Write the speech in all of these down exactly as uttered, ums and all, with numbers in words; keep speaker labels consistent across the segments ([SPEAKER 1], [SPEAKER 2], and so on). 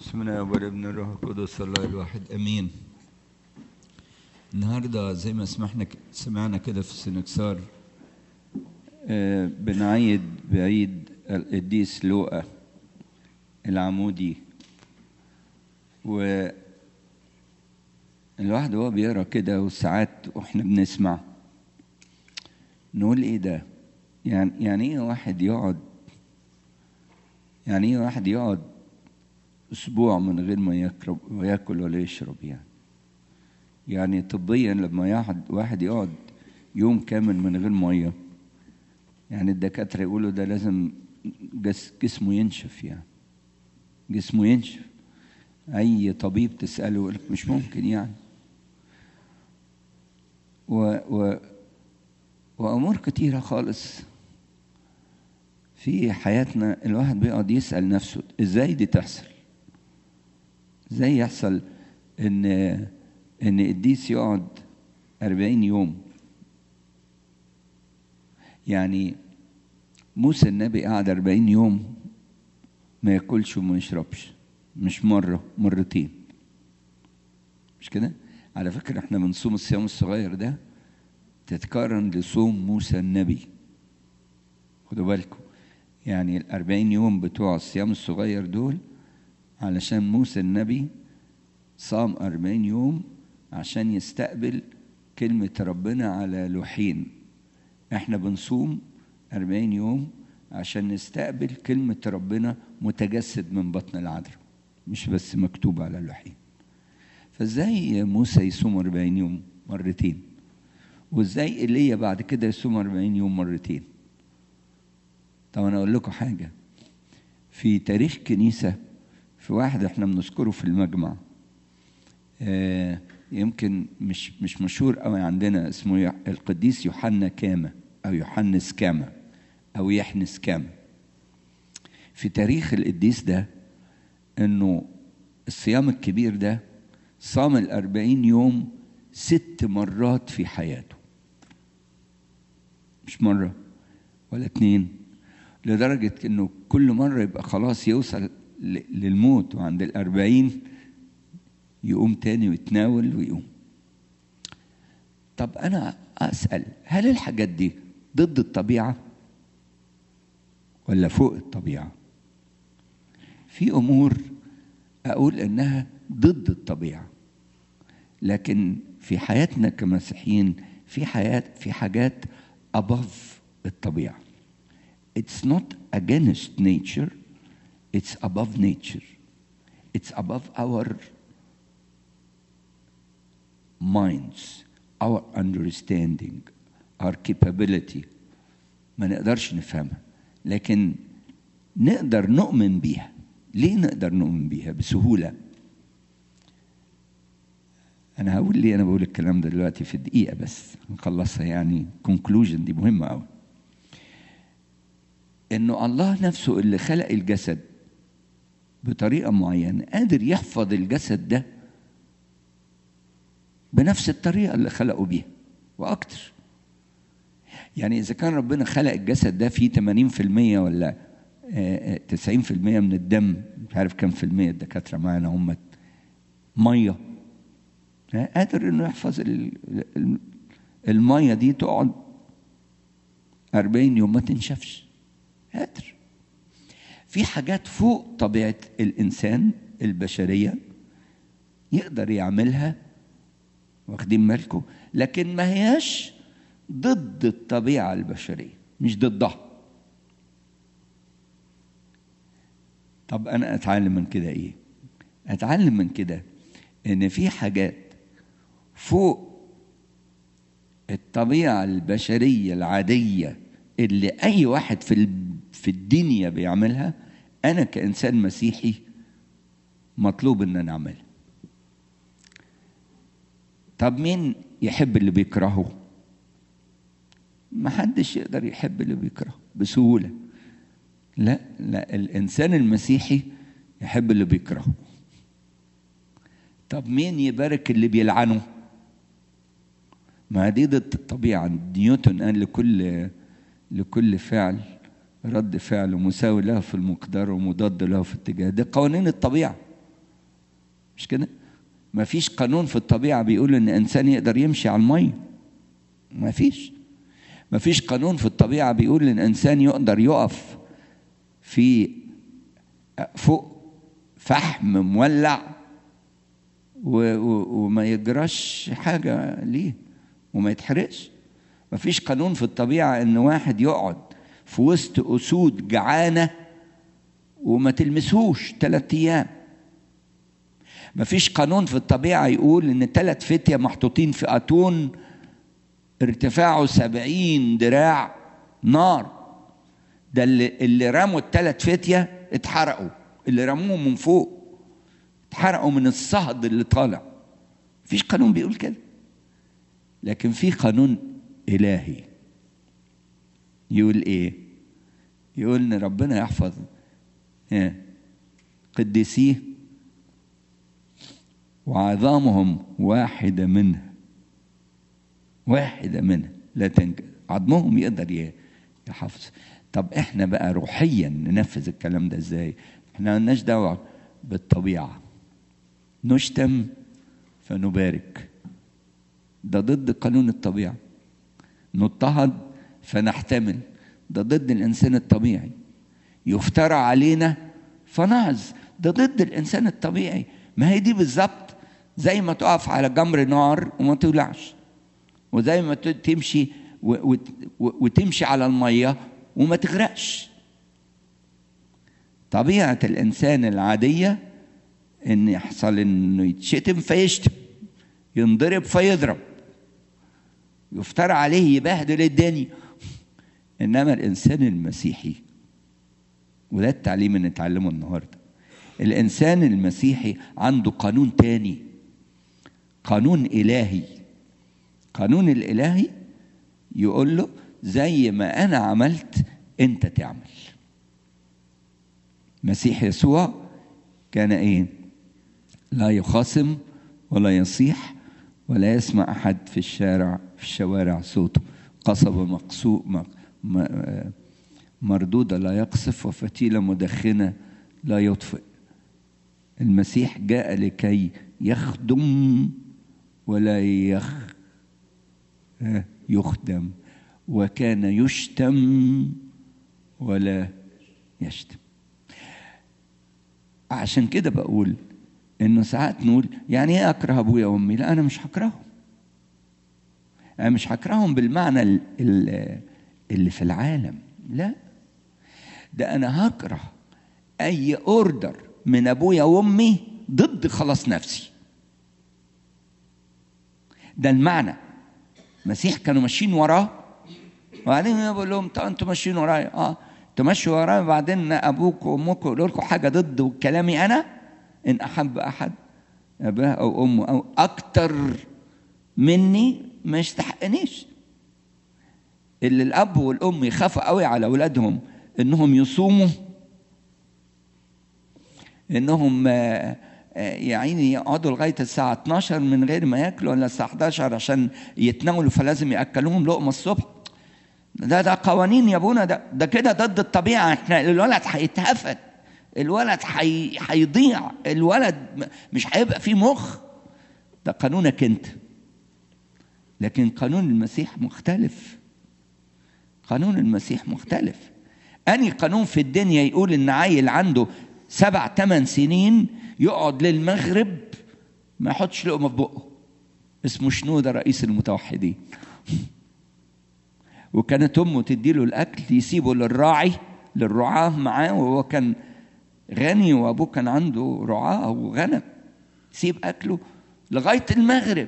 [SPEAKER 1] بسم الله والابن الروح القدس الله الواحد امين. النهارده زي ما سمعنا سمعنا كده في السنكسار آه بنعيد بعيد القديس لوقا العمودي. و الواحد وهو بيقرا كده وساعات واحنا بنسمع نقول ايه ده؟ يعني يعني ايه واحد يقعد يعني ايه واحد يقعد أسبوع من غير ما ياكل وياكل ولا يشرب؟ يعني يعني طبيا لما يقعد واحد يقعد يوم كامل من غير مية، يعني الدكاترة يقولوا ده لازم جس جسمه ينشف، يعني جسمه ينشف. أي طبيب تسأله يقول لك مش ممكن يعني. و و وأمور كتيرة خالص في حياتنا الواحد بيقعد يسأل نفسه إزاي دي تحصل؟ ازاي يحصل ان ان قديس يقعد أربعين يوم؟ يعني موسى النبي قعد أربعين يوم ما ياكلش وما يشربش، مش مرة مرتين، مش كده؟ على فكرة احنا بنصوم الصيام الصغير ده تتقارن لصوم موسى النبي. خدوا بالكم، يعني الأربعين يوم بتوع الصيام الصغير دول علشان موسى النبي صام أربعين يوم عشان يستقبل كلمة ربنا على لوحين. احنا بنصوم أربعين يوم عشان نستقبل كلمة ربنا متجسد من بطن العذراء، مش بس مكتوب على لوحين. فازاي موسى يصوم أربعين يوم مرتين؟ وازاي ايليا بعد كده يصوم أربعين يوم مرتين؟ طب انا اقول لكم حاجة، في تاريخ كنيسة في واحد احنا بنذكره في المجمع، آه يمكن مش مش مشهور قوي عندنا، اسمه القديس يوحنا كاما او يوحنس كاما او يحنس كاما. في تاريخ القديس ده انه الصيام الكبير ده صام الأربعين يوم ست مرات في حياته، مش مرة ولا اتنين، لدرجة انه كل مرة يبقى خلاص يوصل للموت، وعند الأربعين يقوم تاني ويتناول ويقوم. طب أنا أسأل، هل الحاجات دي ضد الطبيعة ولا فوق الطبيعة؟ في أمور أقول إنها ضد الطبيعة، لكن في حياتنا كمسيحيين في حياة في حاجات above الطبيعة. It's not against nature, it's above nature. It's above our minds, our understanding, our capability. ما نقدرش نفهمها، لكن نقدر نؤمن بيها. ليه نقدر نؤمن بيها بسهولة؟ أنا هقول ليه أنا بقول الكلام ده دلوقتي في دقيقة بس نخلصها، يعني conclusion دي مهمة أوي. إنه الله نفسه اللي خلق الجسد بطريقة معينة قادر يحفظ الجسد ده بنفس الطريقة اللي خلقه بيها وأكتر. يعني إذا كان ربنا خلق الجسد ده فيه ثمانين في المية ولا تسعين في المية من الدم، مش عارف كم في المية الدكاترة معنا هم مية، قادر إنه يحفظ المية دي تقعد أربعين يوم ما تنشفش، قادر. في حاجات فوق طبيعة الإنسان البشرية يقدر يعملها، واخدين بالكم؟ لكن ما هياش ضد الطبيعة البشرية، مش ضدها. طب أنا أتعلم من كده إيه؟ أتعلم من كده إن في حاجات فوق الطبيعة البشرية العادية اللي أي واحد في في الدنيا بيعملها، أنا كإنسان مسيحي مطلوب إن أنا أعملها. طب مين يحب اللي بيكرهه؟ ما حدش يقدر يحب اللي بيكرهه بسهولة. لا لا، الإنسان المسيحي يحب اللي بيكرهه. طب مين يبارك اللي بيلعنه؟ ما دي ضد الطبيعة. نيوتن قال لكل لكل فعل رد فعل مساوي له في المقدار ومضاد له في الاتجاه. ده قوانين الطبيعة. مش كده؟ ما فيش قانون في الطبيعة بيقول إن إنسان يقدر يمشي على المية. ما فيش. ما فيش قانون في الطبيعة بيقول إن إنسان يقدر يقف في فوق فحم مولع وما يجراش حاجة ليه وما يتحرقش. ما فيش قانون في الطبيعة إن واحد يقعد في وسط أسود جعانة وما تلمسهوش ثلاث أيام. ما فيش قانون في الطبيعة يقول إن ثلاث فتية محطوطين في أتون ارتفاعه سبعين دراع نار، ده اللي, اللي رموا الثلاث فتية اتحرقوا، اللي رموه من فوق اتحرقوا من الصهد اللي طالع. مفيش قانون بيقول كده. لكن في قانون إلهي يقول إيه؟ يقول إن ربنا يحفظ قديسيه وعظامهم واحدة منها واحدة منها لا تنجد، عظمهم يقدر يحفظ. طب احنا بقى روحيا ننفذ الكلام ده ازاي؟ احنا مالناش دعوة بالطبيعة، نشتم فنبارك، ده ضد قانون الطبيعة. نضطهد فنحتمل، ده ضد الإنسان الطبيعي. يفترى علينا فنعظ، ده ضد الإنسان الطبيعي. ما هي دي بالظبط زي ما تقف على جمر نار وما تولعش، وزي ما تمشي وتمشي على المية وما تغرقش. طبيعة الإنسان العادية إن يحصل إنه يتشتم فيشتم، ينضرب فيضرب، يفترى عليه يبهدل الدنيا. إنما الإنسان المسيحي، وده التعليم اللي نتعلمه النهارده، الإنسان المسيحي عنده قانون تاني، قانون إلهي. قانون الإلهي يقول له زي ما أنا عملت أنت تعمل. مسيح يسوع كان إيه؟ لا يخاصم ولا يصيح ولا يسمع أحد في الشارع في الشوارع صوته. قصبة مقصوء مردودة لا يقصف، وفتيلة مدخنة لا يطفئ. المسيح جاء لكي يخدم ولا يخ يخدم، وكان يشتم ولا يشتم. عشان كده بقول انه ساعات نقول يعني ايه اكره ابويا وامي؟ لا، انا مش هكرههم. انا مش هكرههم بالمعنى اللي في العالم، لا، ده انا هكره اي اوردر من ابويا وامي ضد خلاص نفسي. ده المعنى. المسيح كانوا ماشيين وراه، وبعدين يقول لهم انتوا ماشيين ورايا، اه تمشوا ورايا، وبعدين ابوك وامك يقولوا لكم حاجه ضد كلامي انا. ان احب احد اباه او امه او اكتر مني ما يستحقنيش. اللي الاب والام يخافوا قوي على اولادهم انهم يصوموا، انهم يعني يقعدوا لغايه الساعه اتناشر من غير ما ياكلوا، ولا الساعه حداشر عشان يتناولوا فلازم ياكلوهم لقمه الصبح. ده ده قوانين يا ابونا، ده ده كده ضد الطبيعه. احنا الولد هيتهفت، الولد هيضيع، الولد مش هيبقى فيه مخ. ده قانونك انت. لكن قانون المسيح مختلف. قانون المسيح مختلف. أني قانون في الدنيا يقول إن عيل عنده سبع ثمان سنين يقعد للمغرب ما يحطش لقمة في بقه، اسمه شنودة رئيس المتوحدين. وكانت أمه تديله الأكل يسيبه للراعي للرعاة معاه، وهو كان غني وأبوه كان عنده رعاة وغنم، يسيب أكله لغاية المغرب.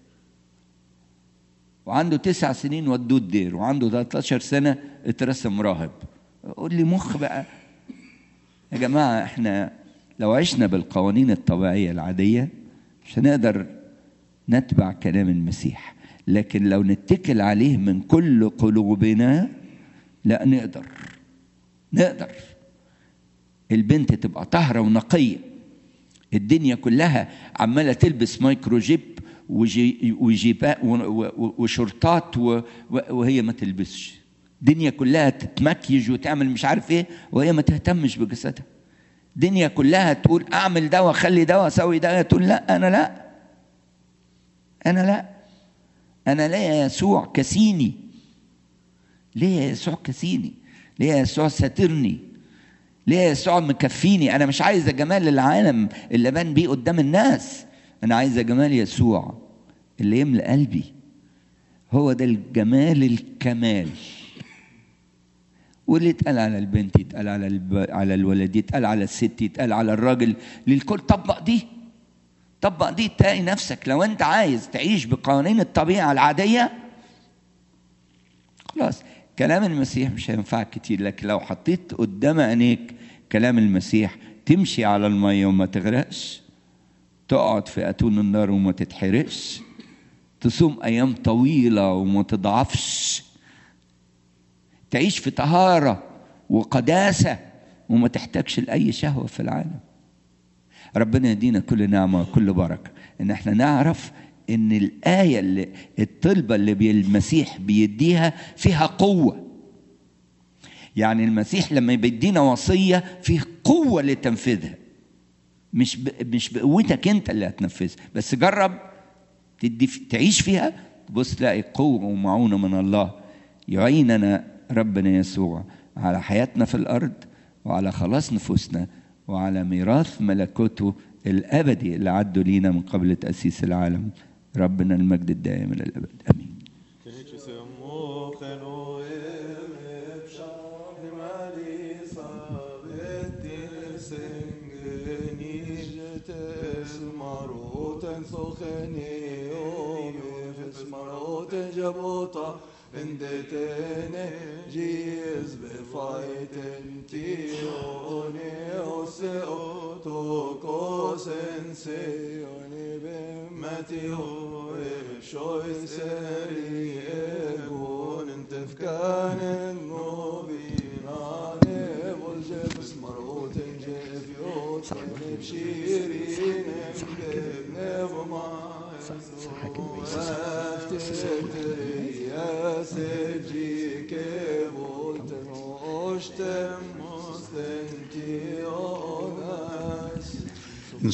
[SPEAKER 1] وعنده تسع سنين ودوه الدير، وعنده ثلاثة عشر سنة اترسم راهب. قول لي مخ بقى يا جماعة. احنا لو عشنا بالقوانين الطبيعية العادية مش هنقدر نتبع كلام المسيح، لكن لو نتكل عليه من كل قلوبنا لا نقدر. نقدر البنت تبقى طاهرة ونقية، الدنيا كلها عمالة تلبس مايكروجيب وجيبات وشرطات وهي ما تلبسش. الدنيا كلها تتمكيج وتعمل مش عارف ايه وهي ما تهتمش بجسدها. الدنيا كلها تقول اعمل ده واخلي ده واسوي ده، تقول لا انا لا انا لا انا لا يا يسوع كسيني. ليه يا يسوع كسيني؟ ليه يا يسوع ساترني؟ ليه يا يسوع مكفيني؟ انا مش عايز جمال العالم اللي ابان بيه قدام الناس، انا عايز جمال يسوع اللي يملأ قلبي. هو ده الجمال الكمال. واللي يتقال على البنت يتقال على الب... على الولد، يتقال على الست، يتقال على الراجل، للكل. طبق دي طبق دي تلاقي نفسك لو انت عايز تعيش بقوانين الطبيعة العادية خلاص كلام المسيح مش هينفعك كتير. لكن لو حطيت قدام عينيك كلام المسيح، تمشي على المية وما تغرقش، تقعد في أتون النار وما تتحرقش، تصوم أيام طويلة وما تضعفش، تعيش في طهارة وقداسة وما تحتاجش لأي شهوة في العالم. ربنا يدينا كل نعمة وكل بركة إن احنا نعرف إن الآية اللي الطلبة اللي المسيح بيديها فيها قوة. يعني المسيح لما بيدينا وصية فيه قوة لتنفيذها، مش مش بقوتك أنت اللي هتنفذها، بس جرب تدي تعيش فيها، تبص تلاقي قوة ومعونة من الله يعيننا ربنا يسوع على حياتنا في الأرض وعلى خلاص نفوسنا وعلى ميراث ملكوته الأبدي اللي عدوا لينا من قبل تأسيس العالم. ربنا المجد الدائم إلى الأبد، آمين.
[SPEAKER 2] Indetene giz befayten tione ose otokos enseone bemmatio shoy seri egon entefkanen novinane volje besmaroten jefyot nebshirin nebnevma سجيك بولتن وشتم مستنتي